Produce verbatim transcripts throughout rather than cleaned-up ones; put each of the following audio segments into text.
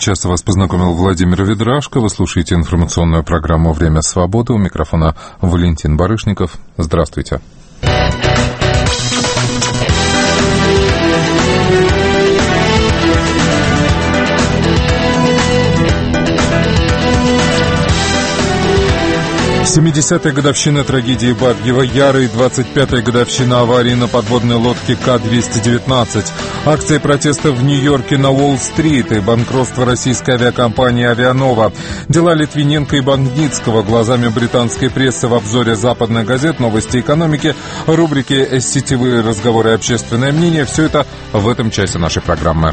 Сейчас вас познакомил Владимир Ведрашко. Вы слушаете информационную программу «Время свободы». У микрофона Валентин Барышников. Здравствуйте. семидесятая годовщина трагедии Бабьего Яра и двадцать пятая годовщина аварии на подводной лодке К двести девятнадцать. Акции протеста в Нью-Йорке на Уолл-стрит и банкротство российской авиакомпании «Авианова». Дела Литвиненко и Багницкого глазами британской прессы в обзоре западных газет, новости экономики, рубрики «Сетевые разговоры и общественное мнение». Все это в этом часе нашей программы.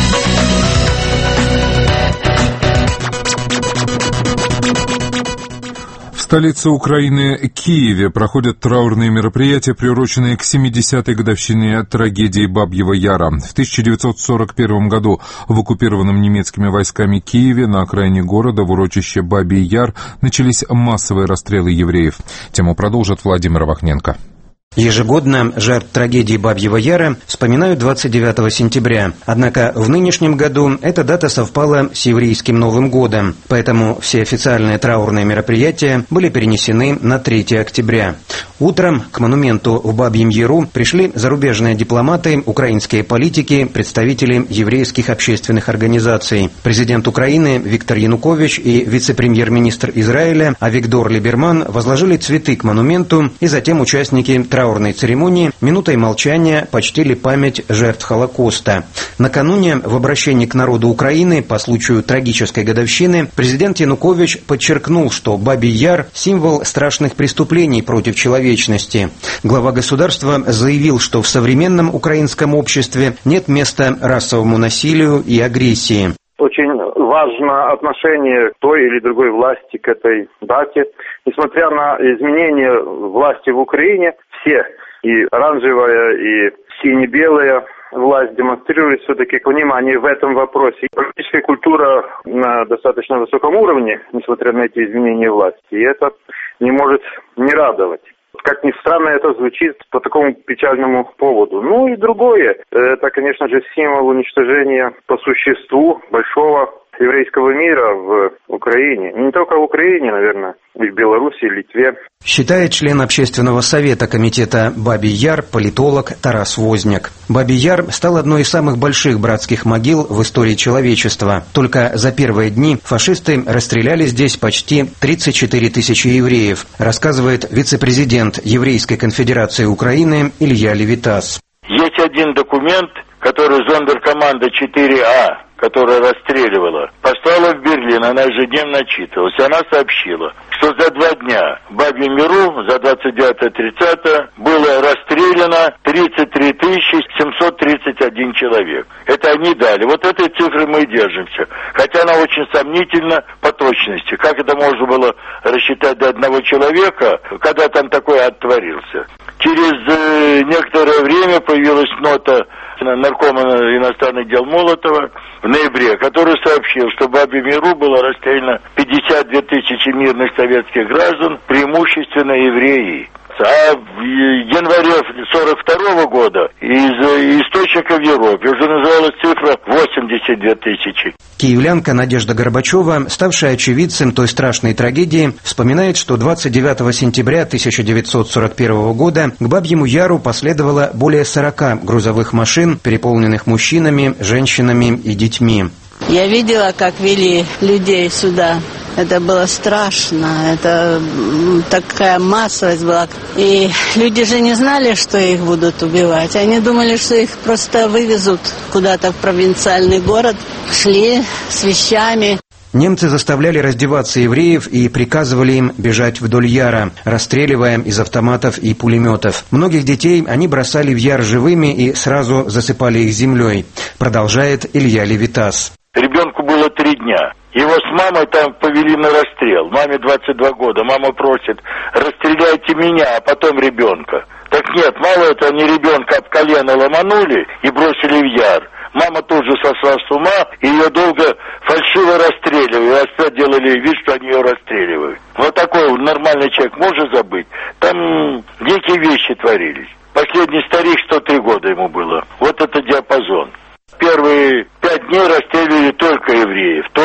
В столице Украины, Киеве, проходят траурные мероприятия, приуроченные к семидесятой годовщине трагедии Бабьего Яра. В тысяча девятьсот сорок первом году в оккупированном немецкими войсками Киеве на окраине города в урочище Бабий Яр начались массовые расстрелы евреев. Тему продолжит Владимир Вахненко. Ежегодно жертв трагедии Бабьего Яра вспоминают двадцать девятого сентября. Однако в нынешнем году эта дата совпала с еврейским Новым годом, поэтому все официальные траурные мероприятия были перенесены на третьего октября. Утром к монументу в Бабьем Яру пришли зарубежные дипломаты, украинские политики, представители еврейских общественных организаций. Президент Украины Виктор Янукович и вице-премьер-министр Израиля Авигдор Либерман возложили цветы к монументу, и затем участники траурной церемонии минутой молчания почтили память жертв Холокоста. Накануне в обращении к народу Украины по случаю трагической годовщины президент Янукович подчеркнул, что Бабий Яр – символ страшных преступлений против человечности. Глава государства заявил, что в современном украинском обществе нет места расовому насилию и агрессии. Очень важно отношение той или другой власти к этой дате. Несмотря на изменения власти в Украине, все, и оранжевая, и сине-белая власть демонстрирует все-таки понимание в этом вопросе. Политическая культура на достаточно высоком уровне, несмотря на эти изменения власти, и это не может не радовать. Как ни странно это звучит по такому печальному поводу. Ну и другое, это, конечно же, символ уничтожения по существу большого еврейского мира в Украине. Не только в Украине, наверное, и в Беларуси, и Литве. Считает член общественного совета комитета Бабий Яр, политолог Тарас Возняк. Бабий Яр стал одной из самых больших братских могил в истории человечества. Только за первые дни фашисты расстреляли здесь почти тридцать четыре тысячи евреев, рассказывает вице-президент Еврейской конфедерации Украины Илья Левитас. Есть один документ, который зондеркоманда четыре А, которая расстреливала, послала в Берлин, она ежедневно отчитывалась. Она сообщила, что за два дня в Бабьем Яру, за двадцать девятое тридцатое, было расстреляно тридцать три тысячи семьсот тридцать один человек. Это они дали. Вот этой цифры мы и держимся. Хотя она очень сомнительна по точности. Как это можно было рассчитать до одного человека, когда там такое оттворился? Через э, некоторое время появилась нота наркома иностранных дел Молотова в ноябре, который сообщил, что в Бабьем Яру было расстреляно пятьдесят две тысячи мирных советских граждан, преимущественно евреи. А в январе сорок второго года из источников в Европе уже называлась цифра восемьдесят две тысячи. Киевлянка Надежда Горбачева, ставшая очевидцем той страшной трагедии, вспоминает, что двадцать девятого сентября тысяча девятьсот сорок первого года к Бабьему Яру последовало более сорока грузовых машин, переполненных мужчинами, женщинами и детьми. Я видела, как вели людей сюда. Это было страшно, это такая массовость была. И люди же не знали, что их будут убивать. Они думали, что их просто вывезут куда-то в провинциальный город. Шли с вещами. Немцы заставляли раздеваться евреев и приказывали им бежать вдоль Яра, расстреливая из автоматов и пулеметов. Многих детей они бросали в Яр живыми и сразу засыпали их землей, продолжает Илья Левитас. Ребенку было три дня. Его с мамой там повели на расстрел. Маме двадцать два года. Мама просит, расстреляйте меня, а потом ребенка. Так нет, мало этого, не ребенка об колено ломанули и бросили в Яр. Мама тут же сошла с ума, и ее долго фальшиво расстреливали. И опять делали вид, что они ее расстреливают. Вот такой нормальный человек может забыть. Там дикие вещи творились. Последний старик, сто три года ему было. Вот это диапазон. Первые пять дней расстреливали только евреев.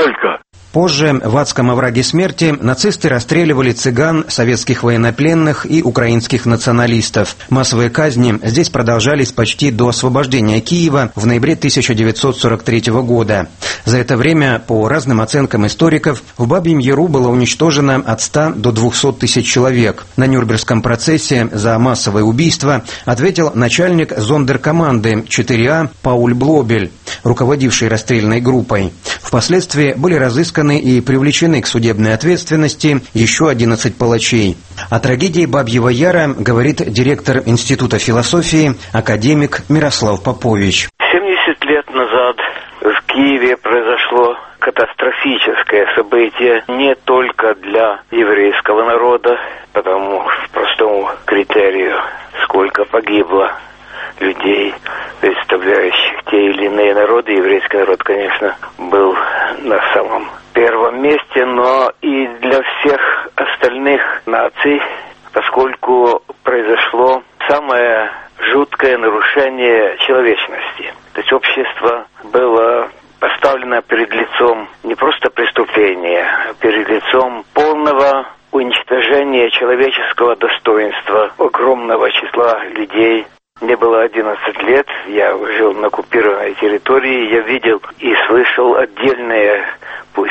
только. Позже в адском овраге смерти нацисты расстреливали цыган, советских военнопленных и украинских националистов. Массовые казни здесь продолжались почти до освобождения Киева в ноябре тысяча девятьсот сорок третьего года. За это время, по разным оценкам историков, в Бабьем Яру было уничтожено от ста до двухсот тысяч человек. На Нюрнбергском процессе за массовое убийство ответил начальник зондеркоманды четыре А Пауль Блобель, руководивший расстрельной группой. Впоследствии были разысканы и привлечены к судебной ответственности еще одиннадцать палачей. О трагедии Бабьего Яра говорит директор Института философии, академик Мирослав Попович. семьдесят лет назад в Киеве произошло катастрофическое событие не только для еврейского народа, потому по простому критерию, сколько погибло людей, представляющих те или иные народы. Еврейский народ, конечно, был на самом первом месте, но и для всех остальных наций, поскольку произошло самое жуткое нарушение человечности. То есть общество было поставлено перед лицом не просто преступления, а перед лицом полного уничтожения человеческого достоинства огромного числа людей. Мне было одиннадцать лет, я жил на оккупированной территории, я видел и слышал отдельные, пусть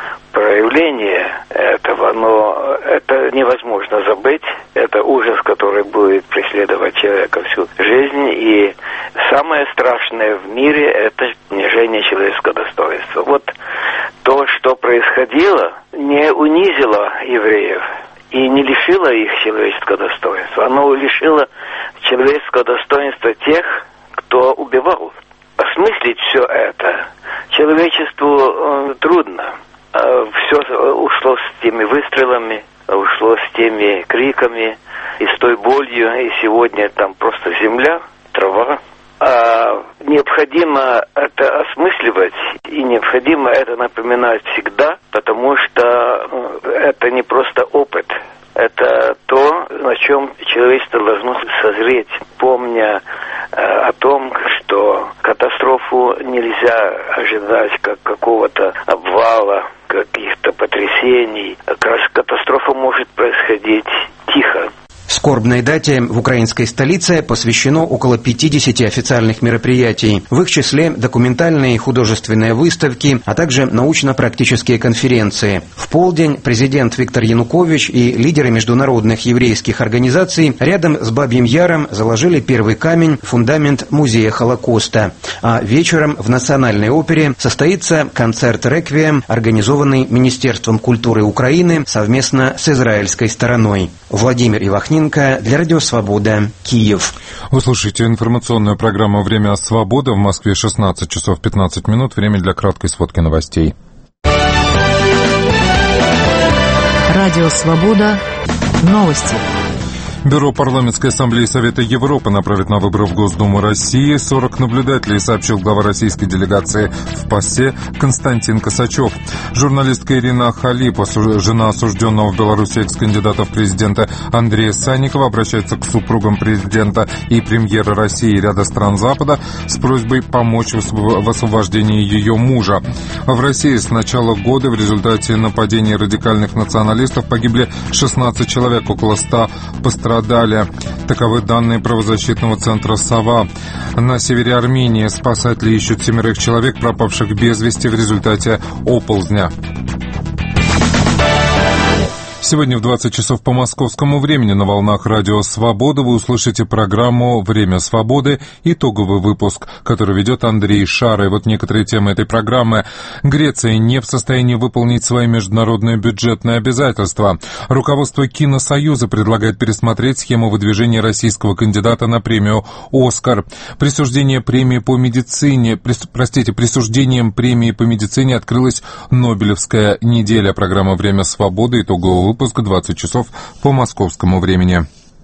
проявления этого, но это невозможно забыть. Это ужас, который будет преследовать человека всю жизнь. И самое страшное в мире – это унижение человеческого достоинства. Вот то, что происходило, не унизило евреев и не лишило их человеческого достоинства. Оно лишило человеческого достоинства тех, кто убивал. Осмыслить все это человечеству э, трудно. Э, все ушло с теми выстрелами, ушло с теми криками и с той болью. И сегодня там просто земля, трава. А необходимо это осмысливать и необходимо это напоминать всегда, потому что это не просто опыт. Это то, на чем человечество должно созреть, помня э, о том, что катастрофу нельзя ожидать как какого-то обвала, каких-то потрясений. Катастрофа может происходить тихо. Скорбной дате в украинской столице посвящено около пятидесяти официальных мероприятий. В их числе документальные и художественные выставки, а также научно-практические конференции. В полдень президент Виктор Янукович и лидеры международных еврейских организаций рядом с Бабьим Яром заложили первый камень, фундамент музея Холокоста. А вечером в Национальной опере состоится концерт «Реквием», организованный Министерством культуры Украины совместно с израильской стороной. Владимир Ивахнин для Радио Свобода, Киев. Вы слушаете информационную программу «Время свободы». В Москве шестнадцать часов пятнадцать минут. Время для краткой сводки новостей. Радио Свобода. Новости. Бюро парламентской ассамблеи Совета Европы направит на выборы в Госдуму России сорок наблюдателей, сообщил глава российской делегации в ПАСЕ Константин Косачев. Журналистка Ирина Халипова, жена осужденного в Беларуси экс-кандидата в президенты Андрея Санникова, обращается к супругам президента и премьера России и ряда стран Запада с просьбой помочь в освобождении ее мужа. В России с начала года в результате нападений радикальных националистов погибли шестнадцать человек, около ста пострадали. Таковы данные правозащитного центра «Сова». На севере Армении спасатели ищут семерых человек, пропавших без вести в результате оползня. Сегодня в двадцать часов по московскому времени на волнах Радио Свобода вы услышите программу «Время свободы», итоговый выпуск, который ведет Андрей Шара. И вот некоторые темы этой программы. Греция не в состоянии выполнить свои международные бюджетные обязательства. Руководство Киносоюза предлагает пересмотреть схему выдвижения российского кандидата на премию «Оскар». Присуждение премии по медицине, прис, простите, присуждением премии по медицине открылась Нобелевская неделя. Программа «Время свободы», итоговый выпуск. Выпуск двадцать часов по московскому времени.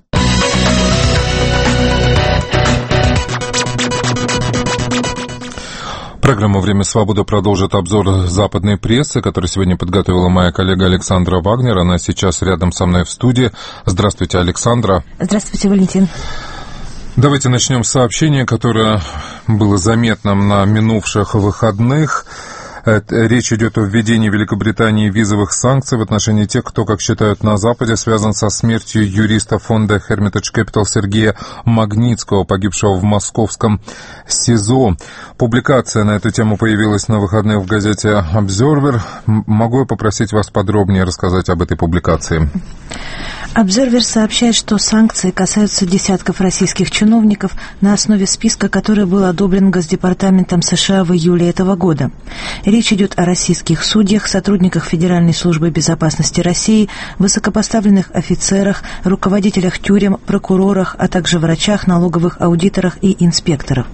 Программа «Время свободы» продолжит обзор западной прессы, который сегодня подготовила моя коллега Александра Вагнер. Она сейчас рядом со мной в студии. Здравствуйте, Александра. Здравствуйте, Валентин. Давайте начнем с сообщения, которое было заметным на минувших выходных. Речь идет о введении Великобритании визовых санкций в отношении тех, кто, как считают на Западе, связан со смертью юриста фонда Hermitage Capital Сергея Магнитского, погибшего в московском СИЗО. Публикация на эту тему появилась на выходных в газете Observer. Могу я попросить вас подробнее рассказать об этой публикации? Observer сообщает, что санкции касаются десятков российских чиновников на основе списка, который был одобрен Госдепартаментом США в июле этого года. Речь идет о российских судьях, сотрудниках Федеральной службы безопасности России, высокопоставленных офицерах, руководителях тюрем, прокурорах, а также врачах, налоговых аудиторах и инспекторах.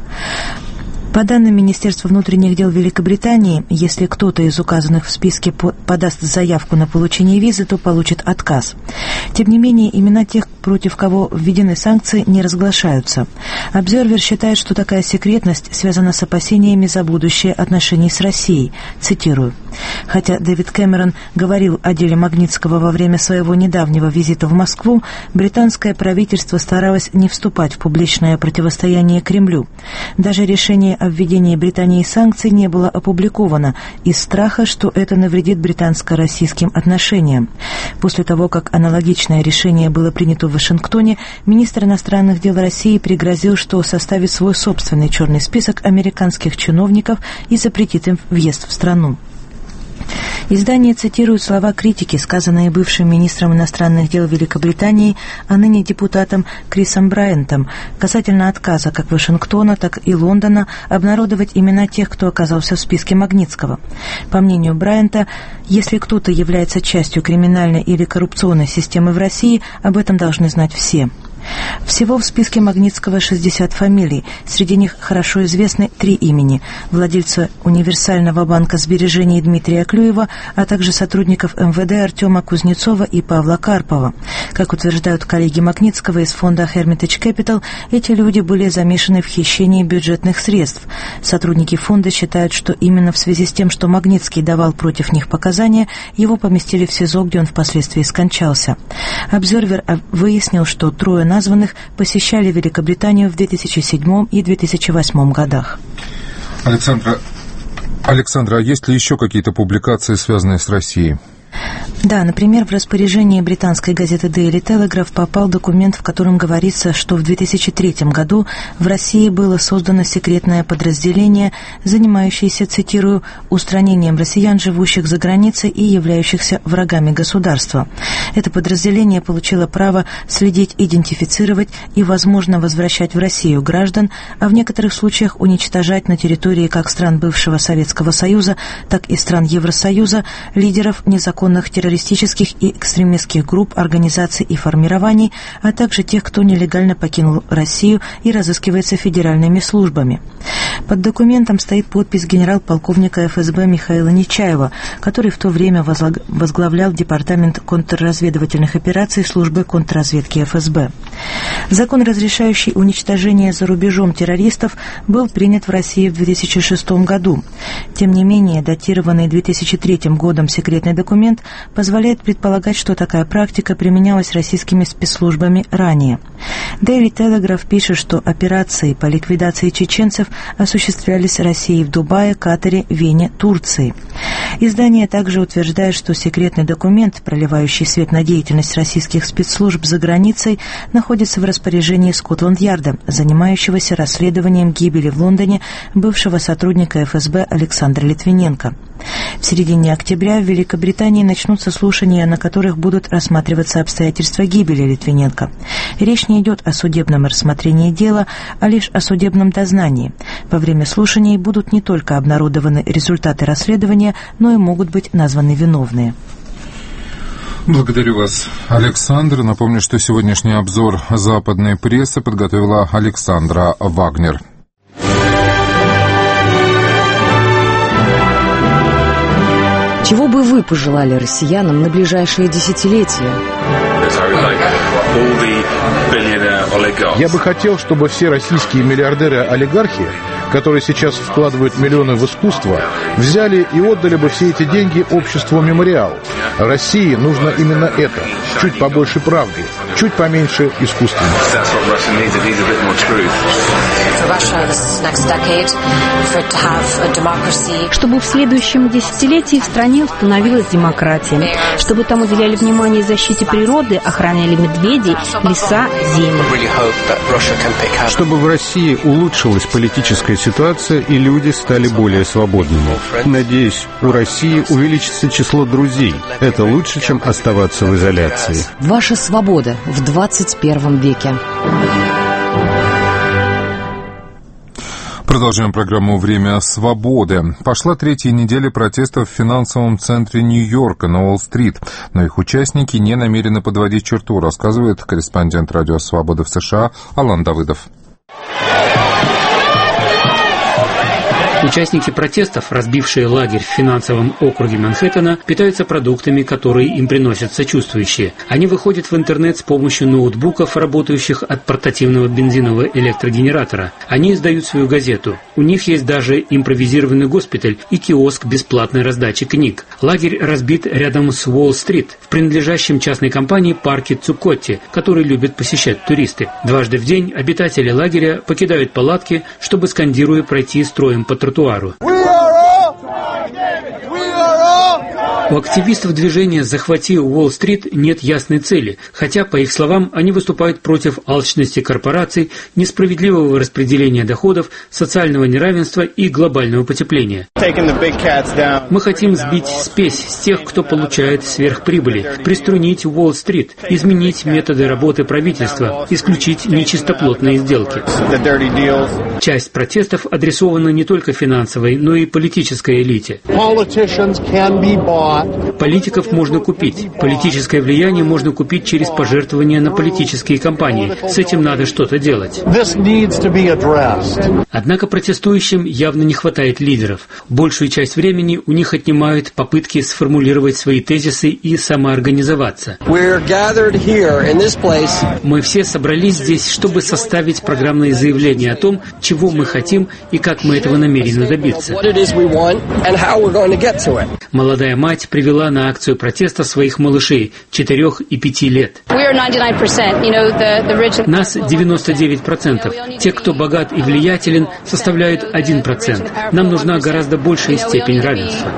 По данным Министерства внутренних дел Великобритании, если кто-то из указанных в списке подаст заявку на получение визы, то получит отказ. Тем не менее, имена тех, против кого введены санкции, не разглашаются. Observer считает, что такая секретность связана с опасениями за будущее отношений с Россией. Цитирую. Хотя Дэвид Кэмерон говорил о деле Магнитского во время своего недавнего визита в Москву, британское правительство старалось не вступать в публичное противостояние Кремлю. Даже решение о введении Британии санкций не было опубликовано из страха, что это навредит британско-российским отношениям. После того, как аналогичное решение было принято в Вашингтоне, министр иностранных дел России пригрозил, что составит свой собственный черный список американских чиновников и запретит им въезд в страну. Издание цитирует слова критики, сказанные бывшим министром иностранных дел Великобритании, а ныне депутатом Крисом Брайантом, касательно отказа как Вашингтона, так и Лондона обнародовать имена тех, кто оказался в списке Магнитского. По мнению Брайанта, если кто-то является частью криминальной или коррупционной системы в России, об этом должны знать все. Всего в списке Магнитского шестьдесят фамилий. Среди них хорошо известны три имени: владельца универсального банка сбережений Дмитрия Клюева, а также сотрудников эм вэ дэ Артема Кузнецова и Павла Карпова. Как утверждают коллеги Магнитского из фонда Hermitage Capital, эти люди были замешаны в хищении бюджетных средств. Сотрудники фонда считают, что именно в связи с тем, что Магнитский давал против них показания, его поместили в СИЗО, где он впоследствии скончался. Observer выяснил, что трое названных посещали Великобританию в две тысячи седьмом и две тысячи восьмом годах. Александра, Александра, а есть ли еще какие-то публикации, связанные с Россией? Да, например, в распоряжение британской газеты Daily Telegraph попал документ, в котором говорится, что в две тысячи третьем году в России было создано секретное подразделение, занимающееся, цитирую, устранением россиян, живущих за границей и являющихся врагами государства. Это подразделение получило право следить, идентифицировать и, возможно, возвращать в Россию граждан, а в некоторых случаях уничтожать на территории как стран бывшего Советского Союза, так и стран Евросоюза лидеров незаконных террористических и экстремистских групп, организаций и формирований, а также тех, кто нелегально покинул Россию и разыскивается федеральными службами. Под документом стоит подпись генерал-полковника эф эс бэ Михаила Нечаева, который в то время возглавлял Департамент контрразведывательных операций службы контрразведки эф эс бэ. Закон, разрешающий уничтожение за рубежом террористов, был принят в России в две тысячи шестом году. Тем не менее, датированный две тысячи третьим годом секретный документ позволяет предполагать, что такая практика применялась российскими спецслужбами ранее. Daily Telegraph пишет, что операции по ликвидации чеченцев осуществлялись Россией в Дубае, Катаре, Вене, Турции. Издание также утверждает, что секретный документ, проливающий свет на деятельность российских спецслужб за границей, находится в распоряжении Скотланд-Ярда, занимающегося расследованием гибели в Лондоне бывшего сотрудника эф эс бэ Александра Литвиненко. В середине октября в Великобритании начнутся слушания, на которых будут рассматриваться обстоятельства гибели Литвиненко. Речь не идет о судебном рассмотрении дела, а лишь о судебном дознании. Во время слушаний будут не только обнародованы результаты расследования, но и могут быть названы виновные. Благодарю вас, Александр. Напомню, что сегодняшний обзор западной прессы подготовила Александра Вагнер. Чего бы вы пожелали россиянам на ближайшие десятилетия? Я бы хотел, чтобы все российские миллиардеры-олигархи, которые сейчас вкладывают миллионы в искусство, взяли и отдали бы все эти деньги обществу «Мемориал», России нужно именно это. Чуть побольше правды, чуть поменьше искусственности. Чтобы в следующем десятилетии в стране установилась демократия, чтобы там уделяли внимание защите природы, охраняли медведей, леса, земли. Чтобы в России улучшилась политическая ситуация и люди стали более свободными. Надеюсь, у России увеличится число друзей. Это лучше, чем оставаться в изоляции. Ваша свобода в двадцать первом веке. Продолжаем программу «Время свободы». Пошла третья неделя протестов в финансовом центре Нью-Йорка на Уолл-стрит, но их участники не намерены подводить черту, рассказывает корреспондент Радио Свобода в США Алан Давыдов. Участники протестов, разбившие лагерь в финансовом округе Манхэттена, питаются продуктами, которые им приносят сочувствующие. Они выходят в интернет с помощью ноутбуков, работающих от портативного бензинового электрогенератора. Они издают свою газету. У них есть даже импровизированный госпиталь и киоск бесплатной раздачи книг. Лагерь разбит рядом с Уолл-стрит, в принадлежащем частной компании парке Цукотти, который любят посещать туристы. Дважды в день обитатели лагеря покидают палатки, чтобы, скандируя, пройти строем по тротуару. У активистов движения «Захвати Уолл-стрит» нет ясной цели, хотя, по их словам, они выступают против алчности корпораций, несправедливого распределения доходов, социального неравенства и глобального потепления. Мы хотим сбить спесь с тех, кто получает сверхприбыли, приструнить Уолл-стрит, изменить методы работы правительства, исключить нечистоплотные сделки. Часть протестов адресована не только финансовой, но и политической элите. Политиков можно купить. Политическое влияние можно купить через пожертвования на политические кампании. С этим надо что-то делать. Однако протестующим явно не хватает лидеров. Большую часть времени у них отнимают попытки сформулировать свои тезисы и самоорганизоваться. Мы все собрались здесь, чтобы составить программные заявления о том, чего мы хотим и как мы этого намерены добиться. Молодая мать привела на акцию протеста своих малышей четырех и пяти лет. Нас девяносто девять процентов. Те, кто богат и влиятелен, составляют один процент. Нам нужна гораздо большая степень равенства.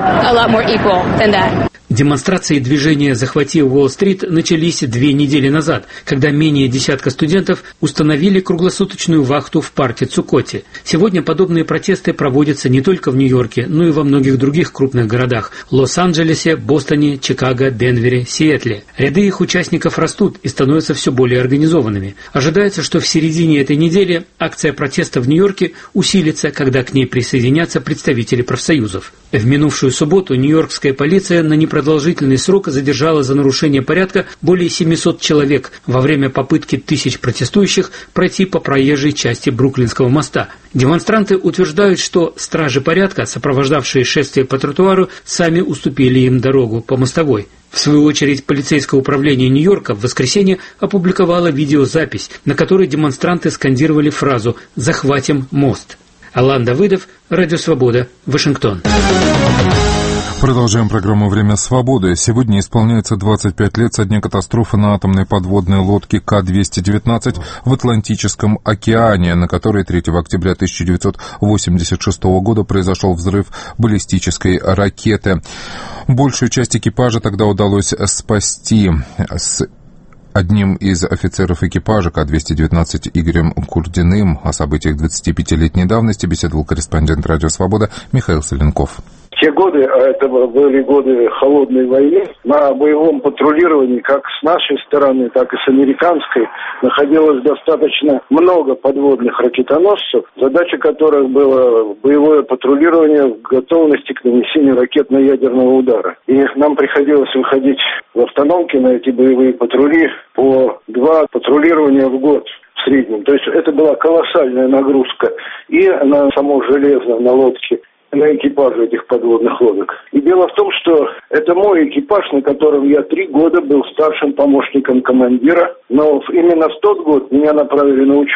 Демонстрации движения «Захвати Уолл-стрит» начались две недели назад, когда менее десятка студентов установили круглосуточную вахту в парке Цукотти. Сегодня подобные протесты проводятся не только в Нью-Йорке, но и во многих других крупных городах – Лос-Анджелесе, Бостоне, Чикаго, Денвере, Сиэтле. Ряды их участников растут и становятся все более организованными. Ожидается, что в середине этой недели акция протеста в Нью-Йорке усилится, когда к ней присоединятся представители профсоюзов. В минувшую субботу нью-йоркская полиция на непродолжительный срок задержала за нарушение порядка более семисот человек во время попытки тысяч протестующих пройти по проезжей части Бруклинского моста. Демонстранты утверждают, что стражи порядка, сопровождавшие шествие по тротуару, сами уступили им дорогу по мостовой. В свою очередь, полицейское управление Нью-Йорка в воскресенье опубликовало видеозапись, на которой демонстранты скандировали фразу «Захватим мост». Алан Давыдов, Радио Свобода, Вашингтон. Продолжаем программу «Время свободы». Сегодня исполняется двадцать пять лет со дня катастрофы на атомной подводной лодке Ка двести девятнадцать в Атлантическом океане, на которой третьего октября тысяча девятьсот восемьдесят шестого года произошел взрыв баллистической ракеты. Большую часть экипажа тогда удалось спасти. С одним из офицеров экипажа Ка двести девятнадцать Игорем Курдиным о событиях двадцатипятилетней давности беседовал корреспондент «Радио Свобода» Михаил Соленков. Те годы, а это были годы холодной войны, на боевом патрулировании как с нашей стороны, так и с американской находилось достаточно много подводных ракетоносцев, задача которых была боевое патрулирование в готовности к нанесению ракетно-ядерного удара. И нам приходилось выходить в автономки на эти боевые патрули по два патрулирования в год в среднем. То есть это была колоссальная нагрузка и на само железо, на лодке, на экипаже этих подводных лодок. И дело в том, что это мой экипаж, на котором я три года был старшим помощником командира, но именно в тот год меня направили на учебу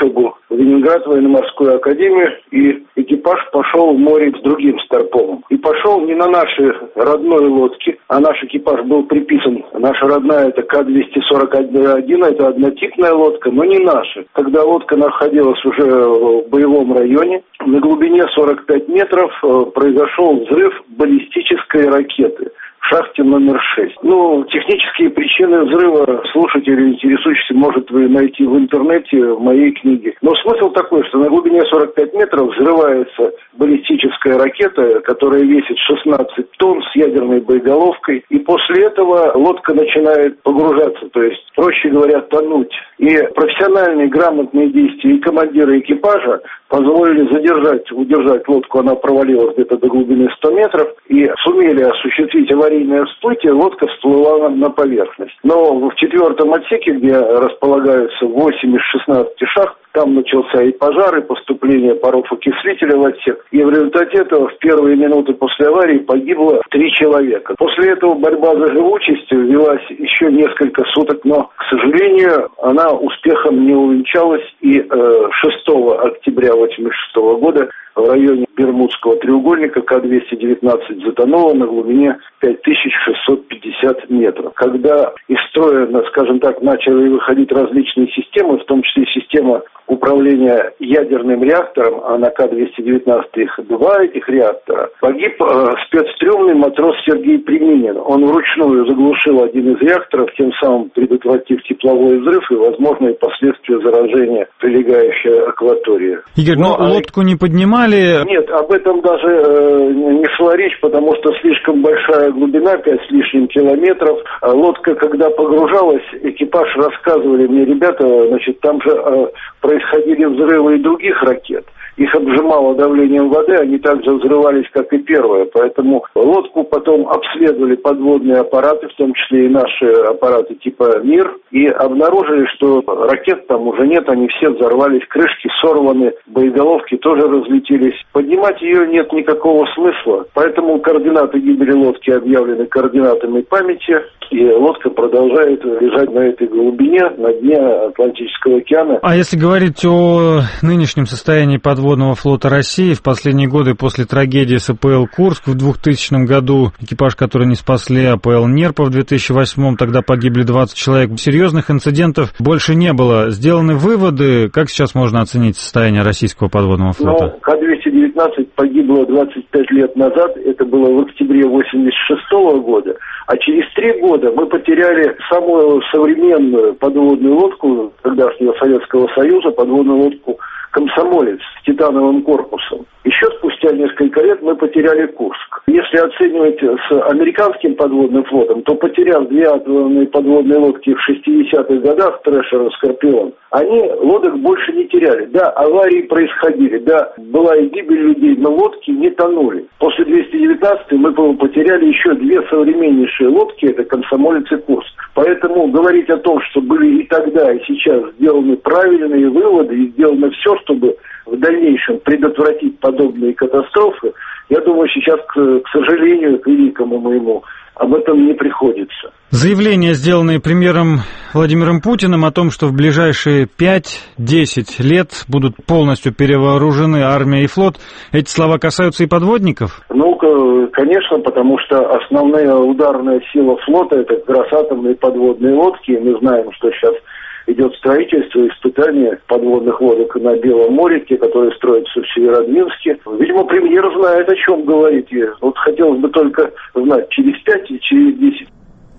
в Ленинград военно-морскую академию, и экипаж пошел в море с другим старпомом. И пошел не на нашей родной лодке, а наш экипаж был приписан. Наша родная — это К двести сорок один, это однотипная лодка, но не наша. Когда лодка находилась уже в боевом районе, на глубине сорок пять метров произошел взрыв баллистической ракеты в шахте номер шесть. Ну, технические причины взрыва слушатели, интересующиеся, может вы найти в интернете, в моей книге. Но смысл такой, что на глубине сорок пять метров взрывается баллистическая ракета, которая весит шестнадцать тонн с ядерной боеголовкой, и после этого лодка начинает погружаться, то есть, проще говоря, тонуть. И профессиональные, грамотные действия и командира экипажа позволили задержать, удержать лодку, она провалилась где-то до глубины сто метров, и сумели осуществить аварийное всплытие, лодка всплыла на поверхность. Но в четвертом отсеке, где располагаются восемь из шестнадцати шахт, там начался и пожар, и поступление паров окислителя в отсек. И в результате этого в первые минуты после аварии погибло три человека. После этого борьба за живучесть велась еще несколько суток, но, к сожалению, она успехом не увенчалась. И э, шестого октября тысяча девятьсот восемьдесят шестого года в районе Бермудского треугольника К двести девятнадцать затонула на глубине пять тысяч шестьсот пятьдесят метров. Когда из строя, скажем так, начали выходить различные системы, в том числе система управления ядерным реактором, а на К двести девятнадцать их два этих реактора, погиб э, спецстрёмный матрос Сергей Приминин. Он вручную заглушил один из реакторов, тем самым предотвратив тепловой взрыв и возможные последствия заражения прилегающей акватории. Игорь, но, но лодку не поднимали? Нет, об этом даже э, не шла речь, потому что слишком большая глубина, пять с лишним километров. А лодка, когда погружалась, экипаж рассказывали мне, ребята, значит, там же э, происходили взрывы и других ракет. Их обжимало давлением воды, они также взрывались, как и первая. Поэтому лодку потом обследовали подводные аппараты, в том числе и наши аппараты типа МИР, и обнаружили, что ракет там уже нет, они все взорвались, крышки сорваны, боеголовки тоже разлетелись. Поднимать ее нет никакого смысла, поэтому координаты гибели лодки объявлены координатами памяти, и лодка продолжает лежать на этой глубине, на дне Атлантического океана. А если говорить о нынешнем состоянии подводного флота России, в последние годы после трагедии с АПЛ «Курск» в двухтысячном году, экипаж, который не спасли, АПЛ «Нерпа» в две тысячи восьмом, тогда погибли двадцать человек, серьезных инцидентов больше не было. Сделаны выводы, как сейчас можно оценить состояние российского подводного флота? Ну, К двести девятнадцать погибло двадцать пять лет назад, это было в октябре восемьдесят шестого года, а через три года мы потеряли самую современную подводную лодку тогдашнего Советского Союза, подводную лодку «Комсомолец» с титановым корпусом. Еще спустя несколько лет мы потеряли Курск. Если оценивать с американским подводным флотом, то потеряв две атомные подводные лодки в шестидесятых годах, «Трэшер» и «Скорпион», они лодок больше не теряли. Да, аварии происходили, да, была и гибель людей, но лодки не тонули. После двести девятнадцатой мы потеряли еще две современнейшие лодки, это «Комсомолец» и «Курск». Поэтому говорить о том, что были и тогда, и сейчас сделаны правильные выводы и сделано все, чтобы в дальнейшем предотвратить подобные катастрофы, я думаю, сейчас, к, к сожалению, к великому моему, об этом не приходится. Заявления, сделанные премьером Владимиром Путиным о том, что в ближайшие пять-десять лет будут полностью перевооружены армия и флот, эти слова касаются и подводников? Ну, конечно, потому что основная ударная сила флота — это как раз атомные подводные лодки. Мы знаем, что сейчас идет строительство и испытание подводных лодок на Белом море, те, которые строятся в Северодвинске. Видимо, премьер знает, о чем говорит. И вот хотелось бы только знать, через пять и через десять.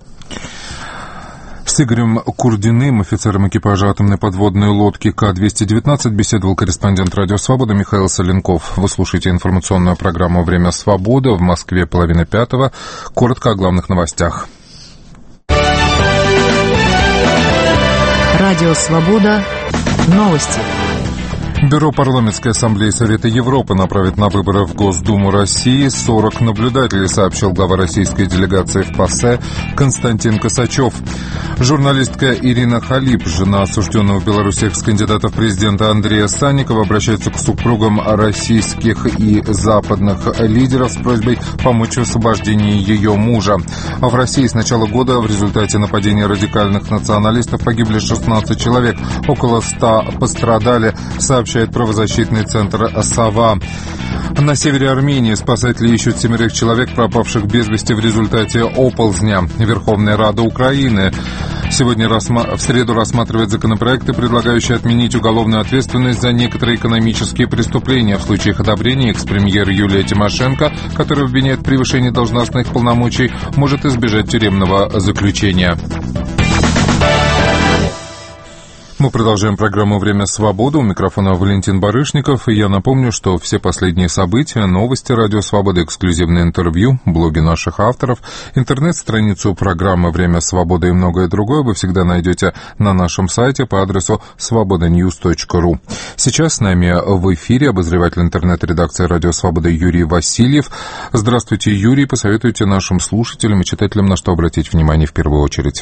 С Игорем Курдиным, офицером экипажа атомной подводной лодки К двести девятнадцать, беседовал корреспондент «Радио Свобода» Михаил Соленков. Вы слушаете информационную программу «Время свободы». В Москве половина пятого. Коротко о главных новостях. Радио «Свобода». Новости. Бюро парламентской ассамблеи Совета Европы направит на выборы в Госдуму России сорок наблюдателей, сообщил глава российской делегации в ПАСЕ Константин Косачев. Журналистка Ирина Халип, жена осужденного в Беларуси экс-кандидата в президенты Андрея Санникова, обращается к супругам российских и западных лидеров с просьбой помочь в освобождении ее мужа. А в России с начала года в результате нападения радикальных националистов погибли шестнадцать человек, около ста пострадали, сообщает правозащитный центр «Сова». На севере Армении спасатели ищут семерых человек, пропавших без вести в результате оползня. Верховная Рада Украины сегодня рассма... в среду рассматривает законопроекты, предлагающие отменить уголовную ответственность за некоторые экономические преступления. В случае их одобрения экс-премьер Юлия Тимошенко, которая обвиняет в превышении должностных полномочий, может избежать тюремного заключения. Мы продолжаем программу «Время свободы». У микрофона Валентин Барышников. И я напомню, что все последние события, новости Радио Свободы, эксклюзивные интервью, блоги наших авторов, интернет-страницу программы «Время свободы» и многое другое вы всегда найдете на нашем сайте по адресу свобода ньюс точка ру. Сейчас с нами в эфире обозреватель интернет-редакции Радио Свободы Юрий Васильев. Здравствуйте, Юрий. Посоветуйте нашим слушателям и читателям, на что обратить внимание в первую очередь.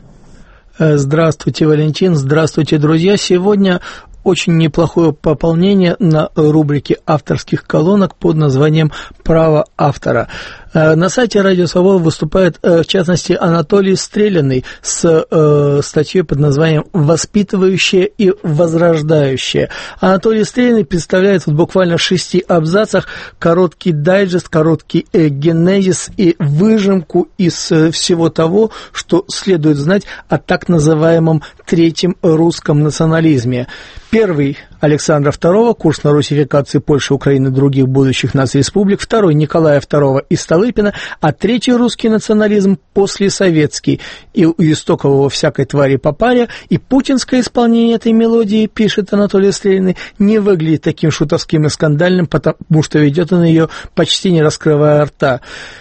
Здравствуйте, Валентин, здравствуйте, друзья. Сегодня очень неплохое пополнение на рубрике авторских колонок под названием «Право автора». На сайте Радио Свобода выступает, в частности, Анатолий Стреляный с э, статьей под названием «Воспитывающее и возрождающее». Анатолий Стреляный представляет вот буквально в шести абзацах короткий дайджест, короткий э, генезис и выжимку из э, всего того, что следует знать о так называемом третьем русском национализме. Первый – Александра второго, курс на русификацию Польши, Украины и других будущих наций-республик. Второй – Николая второго и Столыпина. А третий русский национализм – послесоветский. И у истоков его всякой твари по паре. И путинское исполнение этой мелодии, пишет Анатолий Стреляный, не выглядит таким шутовским и скандальным, потому что ведет он ее почти не раскрывая рта.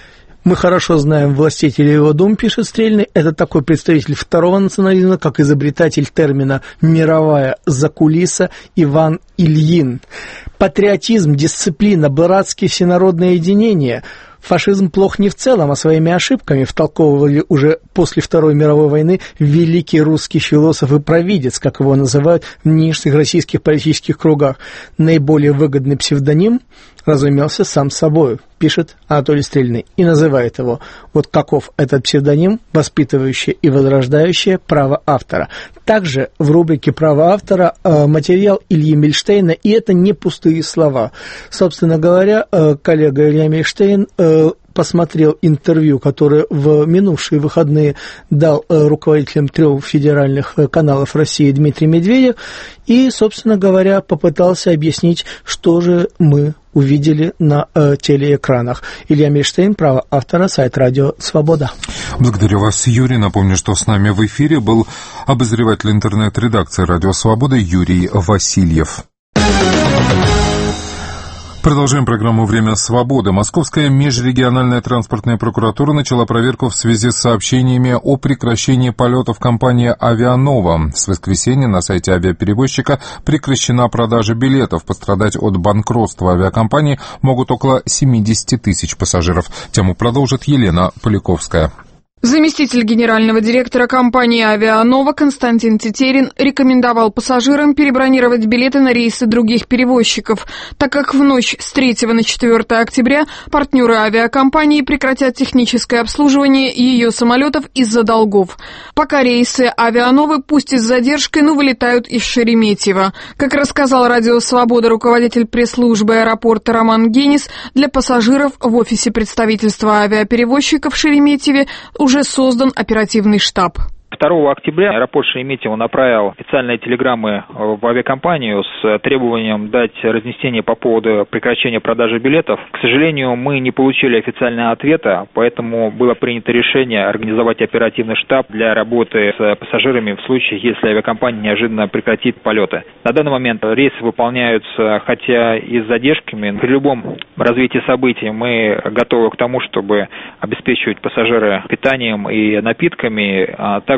Мы хорошо знаем властителя его дум, пишет Стрельный. Это такой представитель второго национализма, как изобретатель термина «мировая закулиса» Иван Ильин. Патриотизм, дисциплина, братские всенародное единение. Фашизм плох не в целом, а своими ошибками, втолковывали уже после Второй мировой войны великий русский философ и провидец, как его называют в нынешних российских политических кругах. Наиболее выгодный псевдоним разумелся сам собой, пишет Анатолий Стрельный, и называет его. Вот каков этот псевдоним, воспитывающее и возрождающее право автора. Также в рубрике «Право автора» материал Ильи Мильштейна, и это не пустые слова. Собственно говоря, коллега Илья Мильштейн посмотрел интервью, которое в минувшие выходные дал руководителям трех федеральных каналов России Дмитрий Медведев, и, собственно говоря, попытался объяснить, что же мы увидели на э, телеэкранах. Илья Мильштейн, право автора, сайт Радио Свобода. Благодарю вас, Юрий. Напомню, что с нами в эфире был обозреватель интернет-редакции Радио Свобода Юрий Васильев. Продолжаем программу «Время свободы». Московская межрегиональная транспортная прокуратура начала проверку в связи с сообщениями о прекращении полетов компании «Авианова». С воскресенья на сайте авиаперевозчика прекращена продажа билетов. Пострадать от банкротства авиакомпании могут около семьдесят тысяч пассажиров. Тему продолжит Елена Поляковская. Заместитель генерального директора компании «Авианова» Константин Тетерин рекомендовал пассажирам перебронировать билеты на рейсы других перевозчиков, так как в ночь с третьего на четвёртое октября партнеры авиакомпании прекратят техническое обслуживание ее самолетов из-за долгов. Пока рейсы «Авиановы», пусть и с задержкой, но вылетают из Шереметьево. Как рассказал Радио Свобода руководитель пресс-службы аэропорта Роман Генис, для пассажиров в офисе представительства авиаперевозчиков в Шереметьеве уже уже создан оперативный штаб. второго октября аэропорт Шереметьево направил официальные телеграммы в авиакомпанию с требованием дать разъяснение по поводу прекращения продажи билетов. К сожалению, мы не получили официального ответа, поэтому было принято решение организовать оперативный штаб для работы с пассажирами в случае, если авиакомпания неожиданно прекратит полеты. На данный момент рейсы выполняются, хотя и с задержками. При любом развитии событий мы готовы к тому, чтобы обеспечивать пассажиры питанием и напитками, а также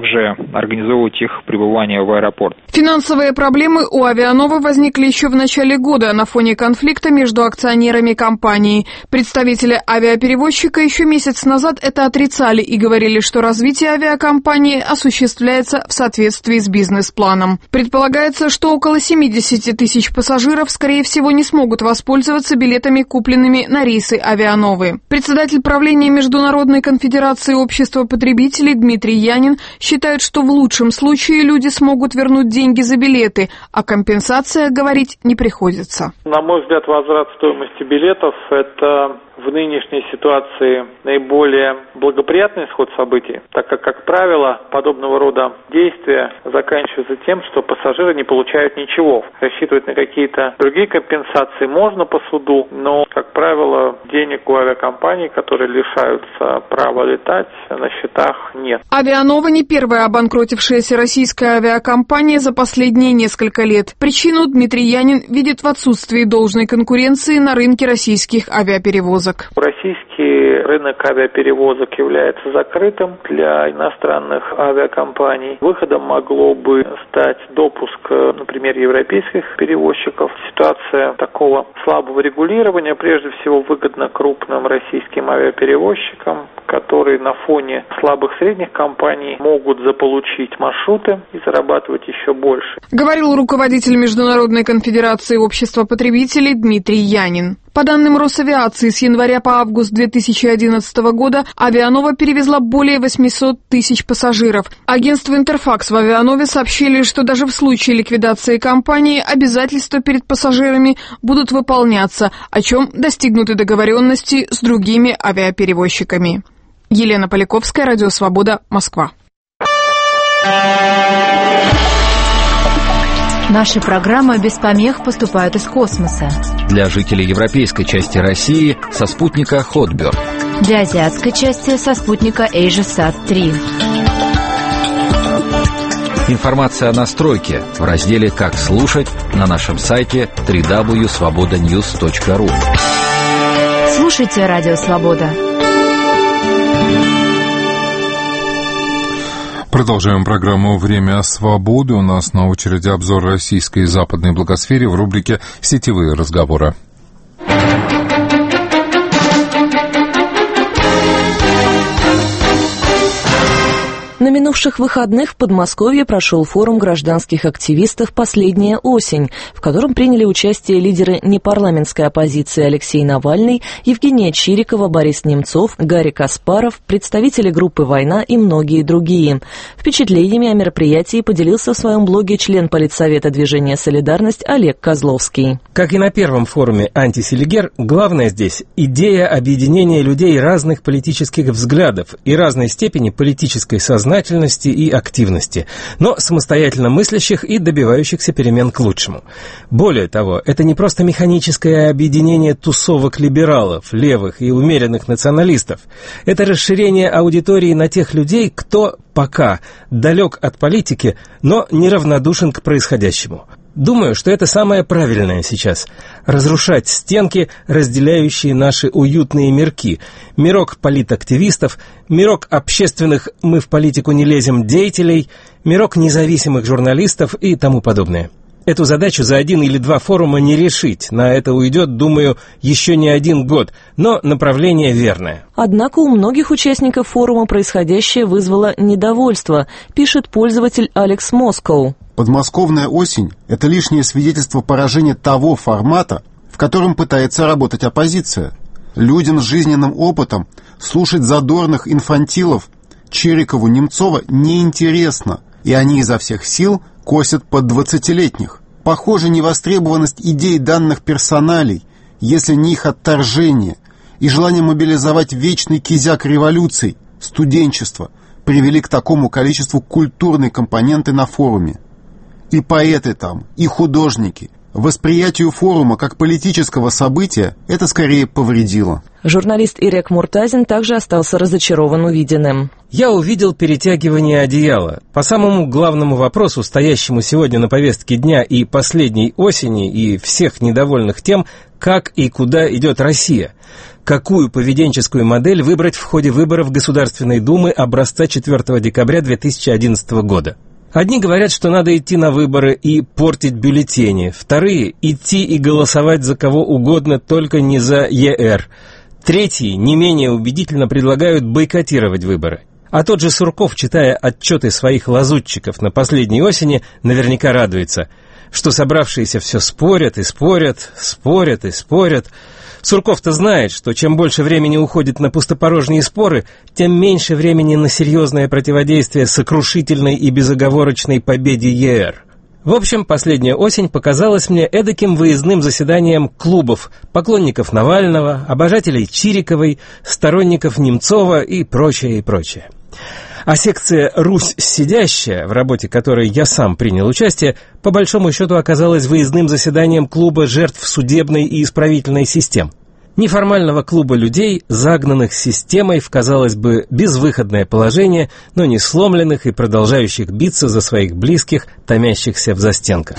также организовывать их пребывание в аэропорт. Финансовые проблемы у Авианова возникли еще в начале года на фоне конфликта между акционерами компании. Представители авиаперевозчика еще месяц назад это отрицали и говорили, что развитие авиакомпании осуществляется в соответствии с бизнес-планом. Предполагается, что около семьдесят тысяч пассажиров, скорее всего, не смогут воспользоваться билетами, купленными на рейсы Авиановы. Председатель правления Международной конфедерации общества потребителей Дмитрий Янин считает, что в лучшем случае люди смогут вернуть деньги за билеты, а компенсация, говорить, не приходится. На мой взгляд, возврат стоимости билетов – это в нынешней ситуации наиболее благоприятный исход событий, так как, как правило, подобного рода действия заканчиваются тем, что пассажиры не получают ничего. Рассчитывать на какие-то другие компенсации можно по суду, но, как правило, денег у авиакомпаний, которые лишаются права летать, на счетах нет. Авианова не первая обанкротившаяся российская авиакомпания за последние несколько лет. Причину Дмитрий Янин видит в отсутствии должной конкуренции на рынке российских авиаперевозок. Российский рынок авиаперевозок является закрытым для иностранных авиакомпаний. Выходом могло бы стать допуск, например, европейских перевозчиков. Ситуация такого слабого регулирования прежде всего выгодна крупным российским авиаперевозчикам, которые на фоне слабых средних компаний могут заполучить маршруты и зарабатывать еще больше. Говорил руководитель Международной конфедерации общества потребителей Дмитрий Янин. По данным Росавиации, с января по август две тысячи одиннадцатого года Авианова перевезла более восемьсот тысяч пассажиров. Агентство «Интерфакс» в Авианове сообщили, что даже в случае ликвидации компании обязательства перед пассажирами будут выполняться, о чем достигнуты договоренности с другими авиаперевозчиками. Елена Поляковская, Радио Свобода, Москва. Наши программы без помех поступают из космоса. Для жителей европейской части России со спутника Хотберг. Для азиатской части со спутника AsiaSat три. Информация о настройке в разделе «Как слушать» на нашем сайте дабл ю дабл ю дабл ю точка свобода ньюс точка ру. Слушайте Радио Свобода. Продолжаем программу «Время свободы». У нас на очереди обзор российской и западной благосфере в рубрике «Сетевые разговоры». На минувших выходных в Подмосковье прошел форум гражданских активистов «Последняя осень», в котором приняли участие лидеры непарламентской оппозиции Алексей Навальный, Евгения Чирикова, Борис Немцов, Гарри Каспаров, представители группы «Война» и многие другие. Впечатлениями о мероприятии поделился в своем блоге член политсовета движения «Солидарность» Олег Козловский. Как и на первом форуме «Антиселигер», главное здесь идея объединения людей разных политических взглядов и разной степени политической сознательности и активности, но самостоятельно мыслящих и добивающихся перемен к лучшему. Более того, это не просто механическое объединение тусовок либералов, левых и умеренных националистов. Это расширение аудитории на тех людей, кто пока далек от политики, но неравнодушен к происходящему. Думаю, что это самое правильное сейчас – разрушать стенки, разделяющие наши уютные мирки. Мирок политактивистов, мирок общественных «мы в политику не лезем» деятелей, мирок независимых журналистов и тому подобное. Эту задачу за один или два форума не решить. На это уйдет, думаю, еще не один год, но направление верное. Однако у многих участников форума происходящее вызвало недовольство, пишет пользователь Алекс Москоу. Подмосковная осень – это лишнее свидетельство поражения того формата, в котором пытается работать оппозиция. Людям с жизненным опытом слушать задорных инфантилов Чирикову, Немцова неинтересно, и они изо всех сил косят под двадцатилетних. Похоже, невостребованность идей данных персоналей, если не их отторжение, и желание мобилизовать вечный кизяк революций, студенчество, привели к такому количеству культурной компоненты на форуме. И поэты там, и художники. Восприятию форума как политического события это скорее повредило. Журналист Ирек Муртазин также остался разочарован увиденным. Я увидел перетягивание одеяла. По самому главному вопросу, стоящему сегодня на повестке дня и последней осени, и всех недовольных тем, как и куда идет Россия, какую поведенческую модель выбрать в ходе выборов Государственной Думы образца четвёртого декабря две тысячи одиннадцатого года. Одни говорят, что надо идти на выборы и портить бюллетени, вторые – идти и голосовать за кого угодно, только не за ЕР. Третьи не менее убедительно предлагают бойкотировать выборы. А тот же Сурков, читая отчеты своих лазутчиков на последней осени, наверняка радуется, что собравшиеся все спорят и спорят, спорят и спорят. Сурков-то знает, что чем больше времени уходит на пустопорожние споры, тем меньше времени на серьезное противодействие сокрушительной и безоговорочной победе ЕР. В общем, последняя осень показалась мне эдаким выездным заседанием клубов поклонников Навального, обожателей Чириковой, сторонников Немцова и прочее, и прочее. А секция «Русь сидящая», в работе которой я сам принял участие, по большому счету оказалась выездным заседанием клуба жертв судебной и исправительной систем. Неформального клуба людей, загнанных системой в, казалось бы, безвыходное положение, но не сломленных и продолжающих биться за своих близких, томящихся в застенках.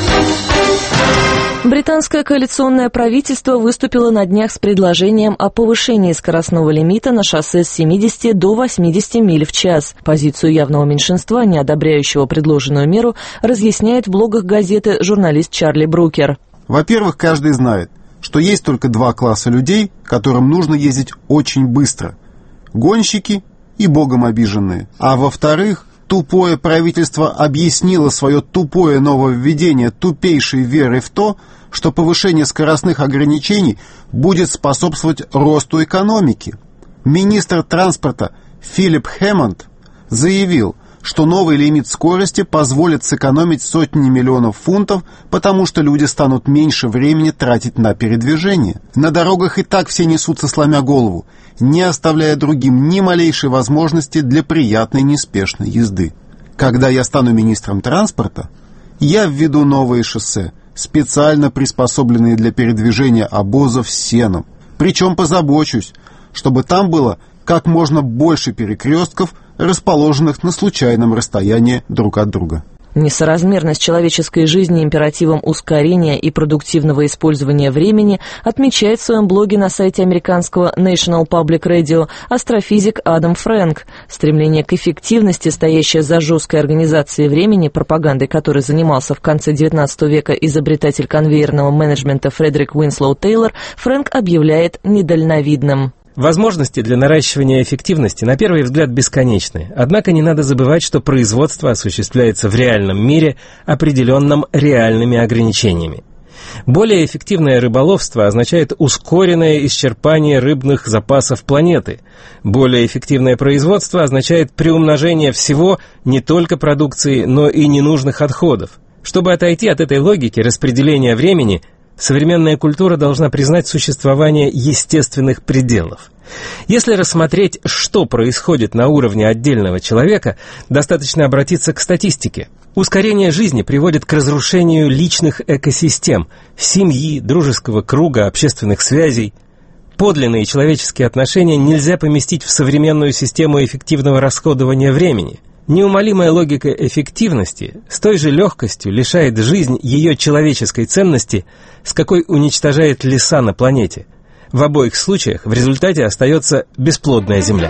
Британское коалиционное правительство выступило на днях с предложением о повышении скоростного лимита на шоссе с семидесяти до восьмидесяти миль в час. Позицию явного меньшинства, не одобряющего предложенную меру, разъясняет в блогах газеты журналист Чарли Брукер. Во-первых, каждый знает, что есть только два класса людей, которым нужно ездить очень быстро. Гонщики и богом обиженные. А во-вторых, тупое правительство объяснило свое тупое нововведение тупейшей верой в то, что повышение скоростных ограничений будет способствовать росту экономики. Министр транспорта Филипп Хэммонд заявил, что новый лимит скорости позволит сэкономить сотни миллионов фунтов, потому что люди станут меньше времени тратить на передвижение. На дорогах и так все несутся сломя голову, не оставляя другим ни малейшей возможности для приятной неспешной езды. Когда я стану министром транспорта, я введу новые шоссе, специально приспособленные для передвижения обозов с сеном. Причем позабочусь, чтобы там было как можно больше перекрестков, расположенных на случайном расстоянии друг от друга. Несоразмерность человеческой жизни императивом ускорения и продуктивного использования времени отмечает в своем блоге на сайте американского National Public Radio астрофизик Адам Фрэнк. Стремление к эффективности, стоящее за жесткой организацией времени, пропагандой которой занимался в конце девятнадцатого века изобретатель конвейерного менеджмента Фредерик Уинслоу Тейлор, Фрэнк объявляет недальновидным. Возможности для наращивания эффективности на первый взгляд бесконечны, однако не надо забывать, что производство осуществляется в реальном мире, определенном реальными ограничениями. Более эффективное рыболовство означает ускоренное исчерпание рыбных запасов планеты. Более эффективное производство означает приумножение всего, не только продукции, но и ненужных отходов. Чтобы отойти от этой логики распределения времени, современная культура должна признать существование естественных пределов. Если рассмотреть, что происходит на уровне отдельного человека, достаточно обратиться к статистике. Ускорение жизни приводит к разрушению личных экосистем, семьи, дружеского круга, общественных связей. Подлинные человеческие отношения нельзя поместить в современную систему эффективного расходования времени. Неумолимая логика эффективности с той же легкостью лишает жизнь ее человеческой ценности, с какой уничтожает леса на планете. В обоих случаях в результате остается бесплодная земля.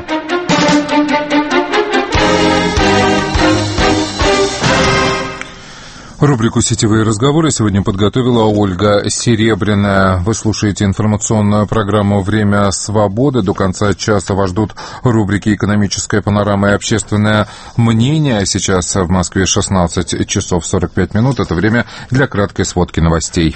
Рубрику «Сетевые разговоры» сегодня подготовила Ольга Серебряная. Вы слушаете информационную программу «Время свободы». До конца часа вас ждут рубрики «Экономическая панорама» и «Общественное мнение». Сейчас в Москве шестнадцать часов сорок пять минут. Это время для краткой сводки новостей.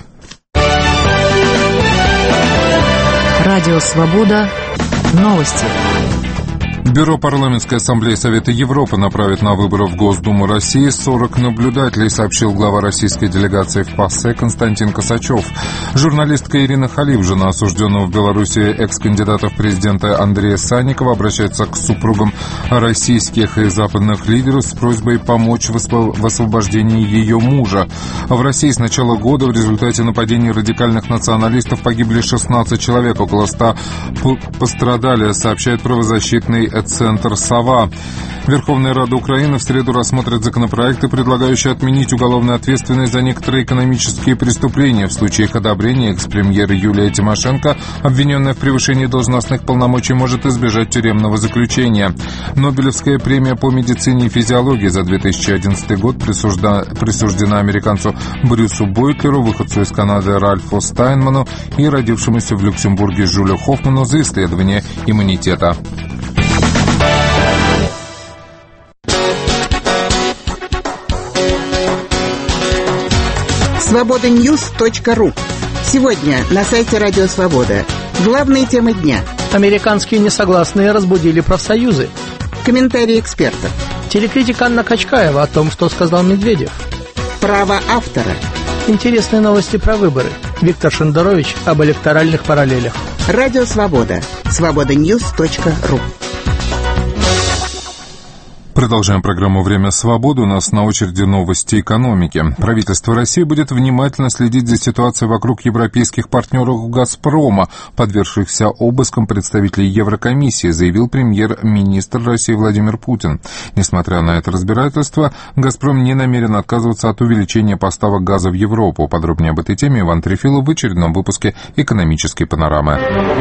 Радио «Свобода». Новости. Бюро парламентской ассамблеи Совета Европы направит на выборы в Госдуму России сорок наблюдателей, сообщил глава российской делегации в ПАСЕ Константин Косачев. Журналистка Ирина Халив, жена осужденного в Беларуси экс-кандидата в президенты Андрея Санникова, обращается к супругам российских и западных лидеров с просьбой помочь в освобождении ее мужа. В России с начала года в результате нападений радикальных националистов погибли шестнадцать человек, около ста пострадали, сообщает правозащитный «Центр Сова». Верховная Рада Украины в среду рассмотрит законопроекты, предлагающие отменить уголовную ответственность за некоторые экономические преступления. В случае их одобрения экс-премьер Юлия Тимошенко, обвиненная в превышении должностных полномочий, может избежать тюремного заключения. Нобелевская премия по медицине и физиологии за две тысячи одиннадцатый год присужда... присуждена американцу Брюсу Бойтлеру, выходцу из Канады Ральфу Стайнману и родившемуся в Люксембурге Жюлю Хоффману за исследование иммунитета. свобода ньюс точка ру. Сегодня на сайте Радио Свобода. Главные темы дня. Американские несогласные разбудили профсоюзы. Комментарии экспертов. Телекритик Анна Качкаева о том, что сказал Медведев. Право автора. Интересные новости про выборы. Виктор Шендерович об электоральных параллелях. Радио Свобода. свобода ньюс точка ру. Продолжаем программу «Время свободы». У нас на очереди новости экономики. Правительство России будет внимательно следить за ситуацией вокруг европейских партнеров «Газпрома», подвергшихся обыскам представителей Еврокомиссии, заявил премьер-министр России Владимир Путин. Несмотря на это разбирательство, «Газпром» не намерен отказываться от увеличения поставок газа в Европу. Подробнее об этой теме Иван Трефилов в очередном выпуске «Экономической панорамы».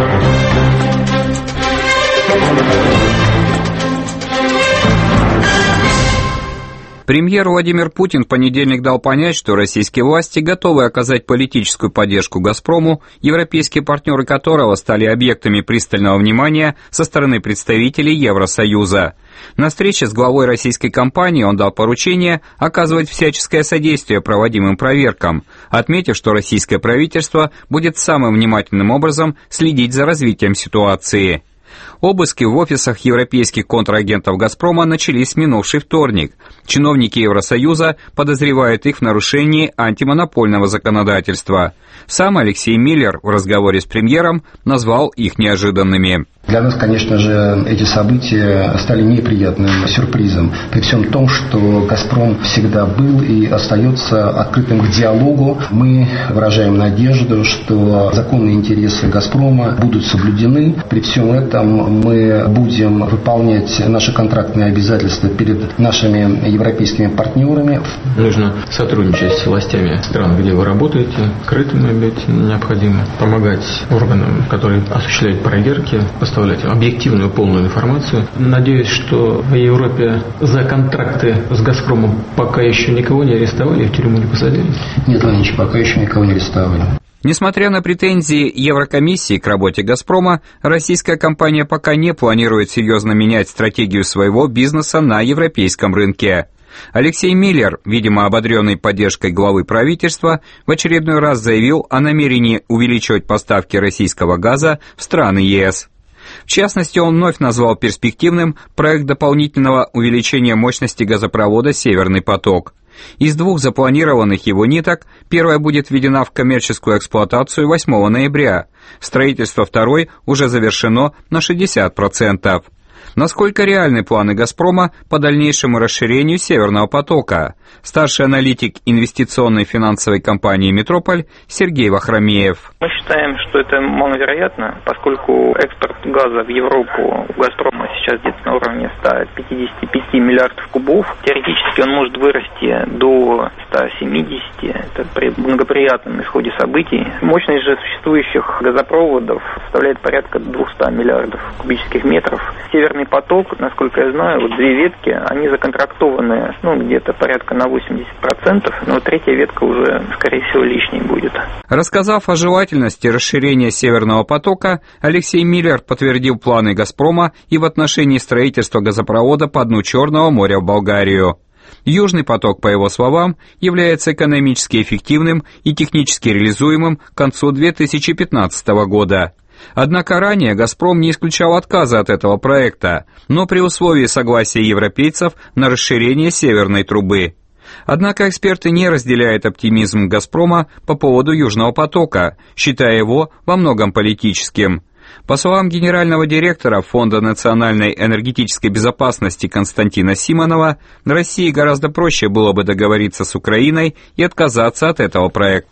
Премьер Владимир Путин в понедельник дал понять, что российские власти готовы оказать политическую поддержку «Газпрому», европейские партнеры которого стали объектами пристального внимания со стороны представителей Евросоюза. На встрече с главой российской компании он дал поручение оказывать всяческое содействие проводимым проверкам, отметив, что российское правительство будет самым внимательным образом следить за развитием ситуации. Обыски в офисах европейских контрагентов «Газпрома» начались в минувший вторник. Чиновники Евросоюза подозревают их в нарушении антимонопольного законодательства. Сам Алексей Миллер в разговоре с премьером назвал их неожиданными. Для нас, конечно же, эти события стали неприятным сюрпризом, при всем том, что «Газпром» всегда был и остается открытым к диалогу. Мы выражаем надежду, что законные интересы «Газпрома» будут соблюдены. При всем этом мы будем выполнять наши контрактные обязательства перед нашими европейскими партнерами. Нужно сотрудничать с властями стран, где вы работаете, открытыми быть необходимо, помогать органам, которые осуществляют проверки, поставлять объективную, полную информацию. Надеюсь, что в Европе за контракты с «Газпромом» пока еще никого не арестовали и в тюрьму не посадили? Нет, Владимирович, пока еще никого не арестовали. Несмотря на претензии Еврокомиссии к работе «Газпрома», российская компания пока не планирует серьезно менять стратегию своего бизнеса на европейском рынке. Алексей Миллер, видимо ободренный поддержкой главы правительства, в очередной раз заявил о намерении увеличивать поставки российского газа в страны ЕС. В частности, он вновь назвал перспективным проект дополнительного увеличения мощности газопровода «Северный поток». Из двух запланированных его ниток первая будет введена в коммерческую эксплуатацию восьмого ноября. Строительство второй уже завершено на шестьдесят процентов. Насколько реальны планы «Газпрома» по дальнейшему расширению «Северного потока»? Старший аналитик инвестиционной финансовой компании «Метрополь» Сергей Вахромеев. Мы считаем, что это маловероятно, поскольку экспорт газа в Европу у «Газпрома» сейчас где-то на уровне ста пятидесяти пяти миллиардов кубов. Теоретически он может вырасти до ста семидесяти, это при благоприятном исходе событий. Мощность же существующих газопроводов составляет порядка двухсот миллиардов кубических метров. «Северный поток», насколько я знаю, вот две ветки, они законтрактованы, ну, где-то порядка на восемьдесят процентов, но третья ветка уже, скорее всего, лишней будет. Рассказав о желательности расширения «Северного потока», Алексей Миллер подтвердил планы «Газпрома» и в отношении строительства газопровода по дну Черного моря в Болгарию. Южный поток, по его словам, является экономически эффективным и технически реализуемым к концу две тысячи пятнадцатого года. Однако ранее «Газпром» не исключал отказа от этого проекта, но при условии согласия европейцев на расширение северной трубы. Однако эксперты не разделяют оптимизм «Газпрома» по поводу Южного потока, считая его во многом политическим. По словам генерального директора Фонда национальной энергетической безопасности Константина Симонова, России гораздо проще было бы договориться с Украиной и отказаться от этого проекта.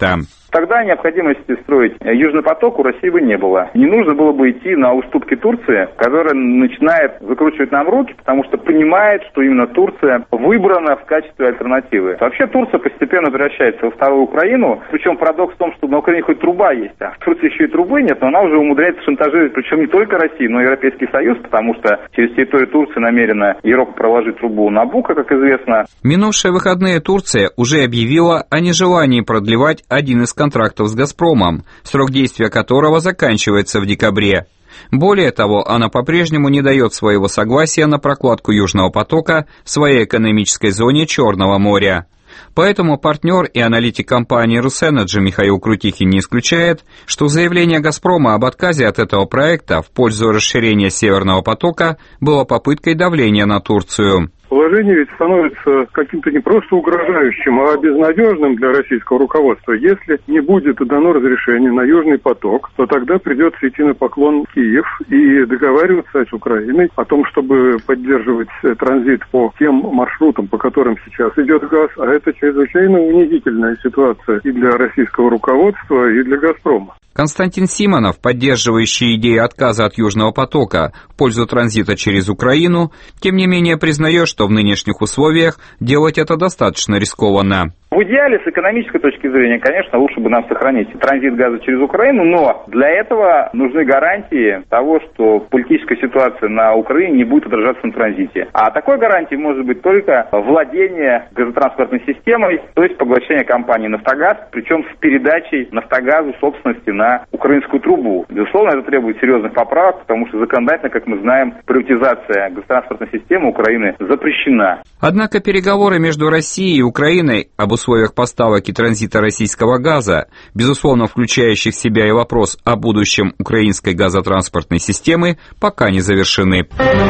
Тогда необходимости строить Южный поток у России бы не было. Не нужно было бы идти на уступки Турции, которая начинает выкручивать нам руки, потому что понимает, что именно Турция выбрана в качестве альтернативы. Вообще Турция постепенно превращается во вторую Украину, причем парадокс в том, что на Украине хоть труба есть, а в Турции еще и трубы нет, но она уже умудряется шантажировать, причем не только Россию, но и Европейский Союз, потому что через территорию Турции намерена Европа проложить трубу Набуко, как известно. Минувшие выходные Турция уже объявила о нежелании продлевать один из контрактов с «Газпромом», срок действия которого заканчивается в декабре. Более того, она по-прежнему не дает своего согласия на прокладку Южного потока в своей экономической зоне Черного моря. Поэтому партнер и аналитик компании «Русэнерджи» Михаил Крутихин не исключает, что заявление «Газпрома» об отказе от этого проекта в пользу расширения Северного потока было попыткой давления на Турцию. Положение ведь становится каким-то не просто угрожающим, а безнадежным для российского руководства. Если не будет дано разрешение на Южный поток, то тогда придется идти на поклон в Киев и договариваться с Украиной о том, чтобы поддерживать транзит по тем маршрутам, по которым сейчас идет газ. А это чрезвычайно унизительная ситуация и для российского руководства, и для «Газпрома». Константин Симонов, поддерживающий идею отказа от Южного потока в пользу транзита через Украину, тем не менее признает, что в нынешних условиях делать это достаточно рискованно. В идеале, с экономической точки зрения, конечно, лучше бы нам сохранить транзит газа через Украину, но для этого нужны гарантии того, что политическая ситуация на Украине не будет отражаться на транзите. А такой гарантией может быть только владение газотранспортной системой, то есть поглощение компании «Нафтогаз», причем с передачей «Нафтогазу» собственности на украинскую трубу. Безусловно, это требует серьезных поправок, потому что законодательно, как мы знаем, приватизация газотранспортной системы Украины запрещена. Однако переговоры между Россией и Украиной об условиях поставок и транзита российского газа, безусловно включающих в себя и вопрос о будущем украинской газотранспортной системы, пока не завершены.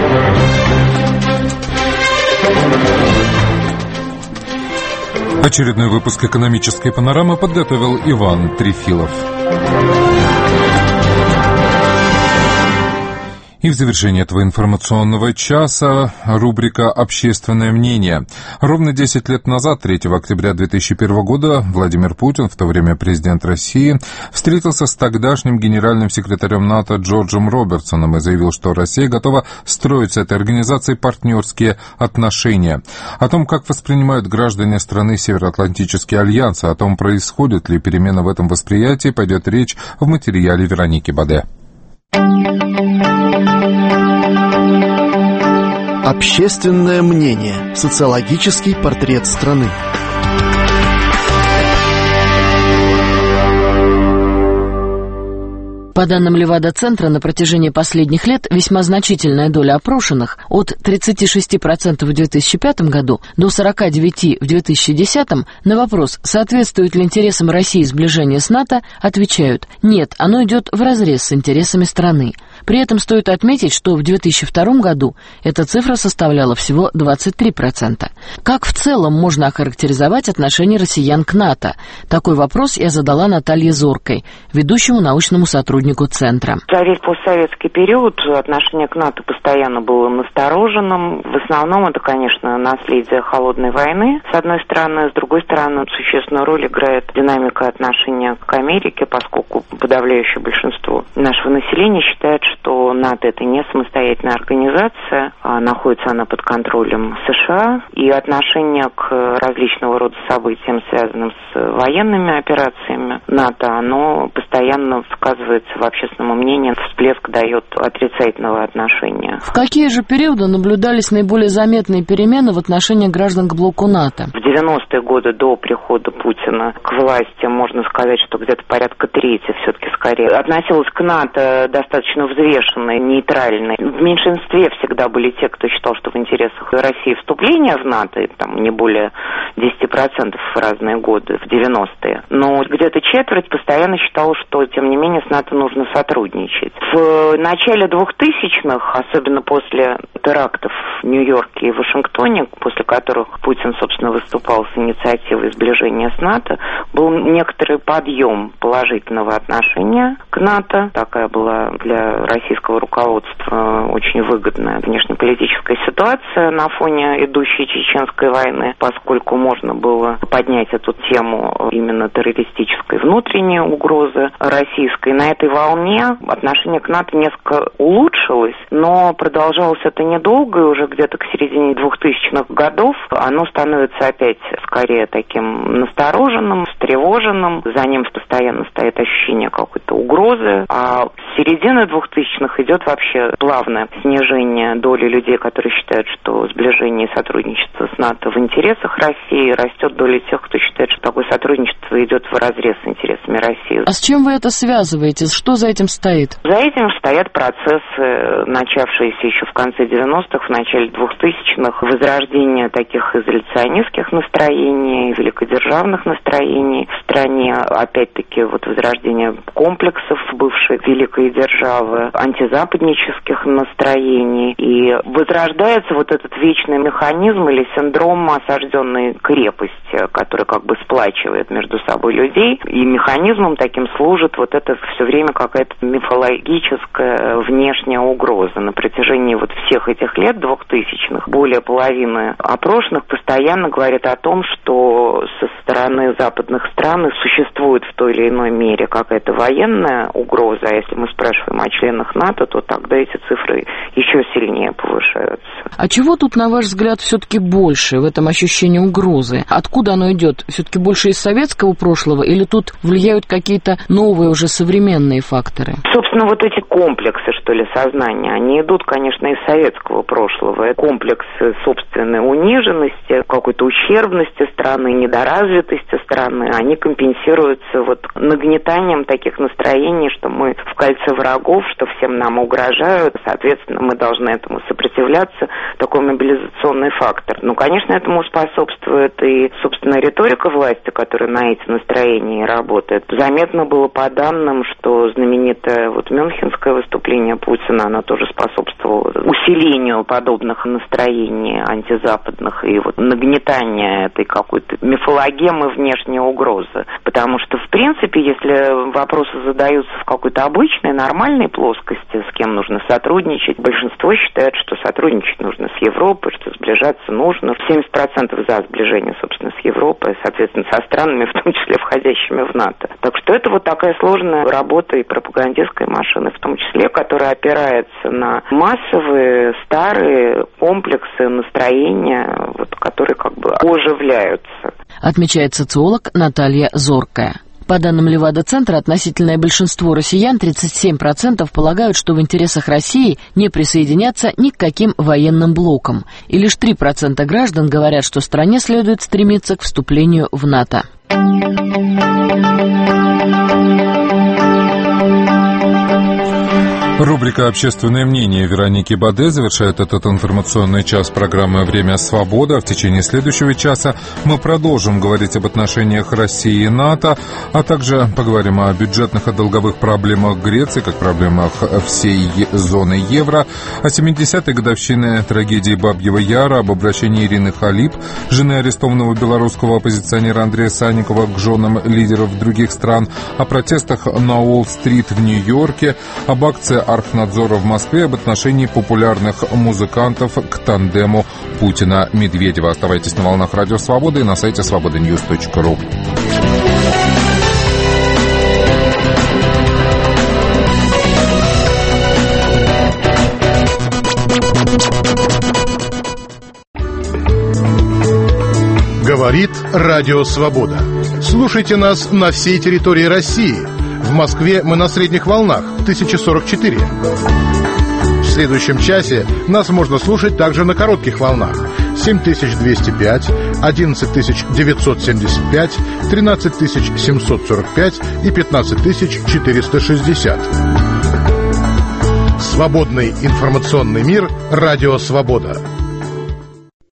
Очередной выпуск «Экономической панорамы» подготовил Иван Трефилов. И в завершении этого информационного часа рубрика «Общественное мнение». Ровно десять лет назад, третьего октября две тысячи первого года, Владимир Путин, в то время президент России, встретился с тогдашним генеральным секретарем НАТО Джорджем Робертсоном и заявил, что Россия готова строить с этой организацией партнерские отношения. О том, как воспринимают граждане страны Североатлантический альянс, о том, происходит ли перемена в этом восприятии, пойдет речь в материале Вероники Баде. Общественное мнение. Социологический портрет страны. По данным Левада-центра, на протяжении последних лет весьма значительная доля опрошенных от тридцати шести процентов в две тысячи пятом году до сорока девяти процентов в две тысячи десятом на вопрос, соответствует ли интересам России сближение с НАТО, отвечают «нет, оно идет вразрез с интересами страны». При этом стоит отметить, что в две тысячи втором году эта цифра составляла всего двадцать три процента. Как в целом можно охарактеризовать отношение россиян к НАТО? Такой вопрос я задала Наталье Зоркой, ведущему научному сотруднику Центра. За весь постсоветский период отношение к НАТО постоянно было настороженным. В основном это, конечно, наследие холодной войны, с одной стороны. С другой стороны, существенную роль играет динамика отношения к Америке, поскольку подавляющее большинство нашего населения считает, что НАТО это не самостоятельная организация, а находится она под контролем США, и отношение к различного рода событиям, связанным с военными операциями НАТО, оно постоянно сказывается в общественном мнении, всплеск дает отрицательного отношения. В какие же периоды наблюдались наиболее заметные перемены в отношении граждан к блоку НАТО? В девяностые годы до прихода Путина к власти, можно сказать, что где-то порядка трети все-таки скорее относилась к НАТО достаточно взвешенной, нейтральной. В меньшинстве всегда были те, кто считал, что в интересах России вступление в НАТО, там не более десяти процентов в разные годы, в девяностые. Но где-то четверть постоянно считала, что, тем не менее, с НАТО нужно сотрудничать. В начале двухтысячных, особенно после терактов в Нью-Йорке и Вашингтоне, после которых Путин, собственно, выступал с инициативой сближения с НАТО, был некоторый подъем положительного отношения к НАТО. Такая была для российского руководства очень выгодная внешнеполитическая ситуация на фоне идущей чеченской войны, поскольку можно было поднять эту тему именно террористической внутренней угрозы российской. На этой волне отношение к НАТО несколько улучшилось, но продолжалось это недолго, и уже где-то к середине двухтысячных годов оно становится опять скорее таким настороженным, встревоженным. За ним постоянно стоит ощущение какой-то угрозы. А с середины двухтысячных идет вообще плавное снижение доли людей, которые считают, что сближение и сотрудничество с НАТО в интересах России. Растет доля тех, кто считает, что такое сотрудничество идет вразрез с интересами России. А с чем вы это связываете? Что за этим стоит? За этим стоят процессы, начавшиеся еще в конце девяностых, в начале двухтысячных, возрождение таких изоляционистских настроений, великодержавных настроений в стране, опять-таки вот возрождение комплексов бывшей великой державы, антизападнических настроений, и возрождается вот этот вечный механизм или синдром осажденной крепости, который как бы сплачивает между собой людей, и механизмом таким служит вот это все время какая-то мифологическая внешняя угроза. На протяжении вот всех этих лет двухтысячных более половины опрошенных постоянно говорят о том, что со стороны западных стран существует в той или иной мере какая-то военная угроза, а если мы спрашиваем о членах НАТО, то тогда эти цифры еще сильнее повышаются. А чего тут, на ваш взгляд, все-таки больше в этом ощущении угрозы? Откуда оно идет? Все-таки больше из советского прошлого или тут влияют какие-то новые уже современные факторы? Собственно, вот эти комплексы, что ли, сознания, они идут, конечно, из советского прошлого. Комплексы собственной униженности, какой-то ущербности страны, недоразвитости страны, они компенсируются вот нагнетанием таких настроений, что мы в кольце врагов, что всем нам угрожают, соответственно, мы должны этому сопротивляться, такой мобилизационный фактор. Ну, конечно, этому способствует и, собственно, риторика власти, которая на эти настроения работает. Заметно было по данным, что знаменитое вот мюнхенское выступление Путина, оно тоже способствовало усилению подобных настроений антизападных и вот нагнетания этой какой-то мифологемы внешней угрозы. Потому что, в принципе, если вопросы задаются в какой-то обычной, нормальной плоскости, с кем нужно сотрудничать, большинство считает, что сотрудничать нужно с Европой, что сближаться нужно. семьдесят процентов за сближение, собственно, с Европой, соответственно, со странами, в том числе входящими в НАТО. Так что это вот такая сложная работа и пропагандистской машины, в том числе, которая опирается на массовые, старые комплексы, настроения, вот, которые как бы оживляются. Отмечает социолог Наталья Зоркая. По данным Левада-центра, относительное большинство россиян, тридцать семь процентов, полагают, что в интересах России не присоединяться ни к каким военным блокам. И лишь три процента граждан говорят, что стране следует стремиться к вступлению в НАТО. Рубрика «Общественное мнение» Вероники Баде завершает этот информационный час программы «Время свободы». В течение следующего часа мы продолжим говорить об отношениях России и НАТО, а также поговорим о бюджетных и долговых проблемах Греции, как проблемах всей зоны евро, о семидесятой годовщине трагедии Бабьего Яра, об обращении Ирины Халип, жены арестованного белорусского оппозиционера Андрея Санникова, к женам лидеров других стран, о протестах на Уолл-стрит в Нью-Йорке, об акции Архнадзора в Москве, об отношении популярных музыкантов к тандему Путина-Медведева. Оставайтесь на волнах Радио Свободы и на сайте свобода ньюс точка ру. Говорит Радио Свобода. Слушайте нас на всей территории России. В Москве мы на средних волнах тысяча сорок четыре. В следующем часе нас можно слушать также на коротких волнах семь тысяч двести пять, одиннадцать тысяч девятьсот семьдесят пять, тринадцать тысяч семьсот сорок пять и пятнадцать тысяч четыреста шестьдесят. Свободный информационный мир. Радио Свобода.